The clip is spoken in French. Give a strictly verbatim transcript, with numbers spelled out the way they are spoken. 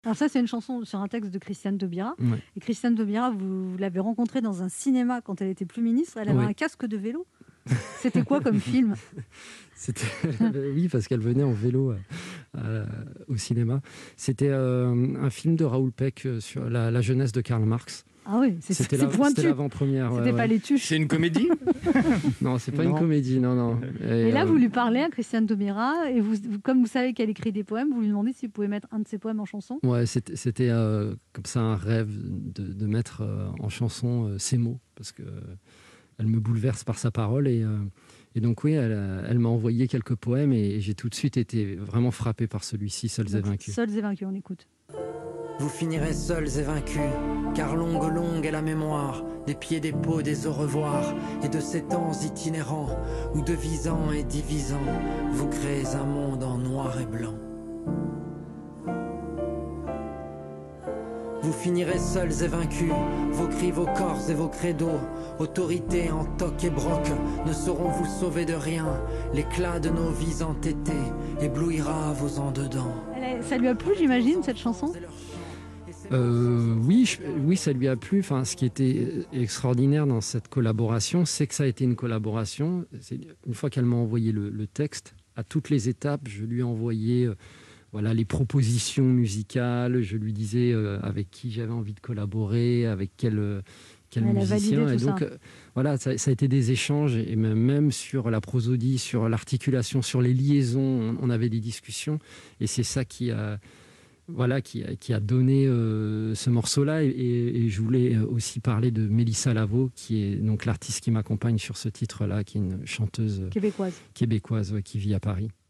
Alors ça, c'est une chanson sur un texte de Christiane Taubira. Ouais. Et Christiane Taubira, vous, vous l'avez rencontrée dans un cinéma quand elle était plus ministre. Elle avait Oui. un casque de vélo. C'était quoi comme film? C'était... Oui, parce qu'elle venait en vélo à, à, au cinéma. C'était euh, un film de Raoul Peck sur la, la jeunesse de Karl Marx. Ah oui, c'est, c'était, c'est la, pointu. c'était l'avant-première. C'était ouais, pas ouais. les tuches. C'est une comédie? Non, c'est pas Non. une comédie, non, non. Et, Et là, euh, vous lui parlez à Christiane Taubira, et vous, vous- comme vous savez qu'elle écrit des poèmes, vous lui demandez si vous pouvez mettre un de ses poèmes en chanson. Ouais, c'était, c'était euh, comme ça un rêve de, de mettre euh, en chanson euh, ces mots, parce que euh, elle me bouleverse par sa parole. Et, euh, et donc oui, elle, a- elle m'a envoyé quelques poèmes et j'ai tout de suite été vraiment frappé par celui-ci, Seuls et Donc, vaincus. Seuls et vaincus, on écoute. Vous finirez seuls et vaincus, car longue longue est la mémoire des pieds, des peaux, des au revoir, et de ces temps itinérants où devisant et divisant, vous créez un monde en noir et blanc. Vous finirez seuls et vaincus, vos cris, vos corps et vos credos, autorité en toc et broc, ne sauront vous sauver de rien. L'éclat de nos vies entêtées éblouira vos en dedans. Elle a- ça lui a plu, j'imagine, cette chanson? Euh, oui, je- oui, ça lui a plu. Enfin, ce qui était extraordinaire dans cette collaboration, c'est que ça a été une collaboration. C'est une fois qu'elle m'a envoyé le, le texte, à toutes les étapes, je lui ai envoyé euh, voilà, les propositions musicales. Je lui disais euh, avec qui j'avais envie de collaborer, avec quel, euh, quel Elle a validé musicien. tout Et ça. donc, euh, voilà, ça, ça a été des échanges, et même, même sur la prosodie, sur l'articulation, sur les liaisons, on, on avait des discussions. Et c'est ça qui a... Voilà, qui, a- qui a donné euh, ce morceau-là. Et, et- et je voulais aussi parler de Mélissa Lavo, qui est donc l'artiste qui m'accompagne sur ce titre-là, qui est une chanteuse Québécoise. québécoise ouais, qui vit à Paris.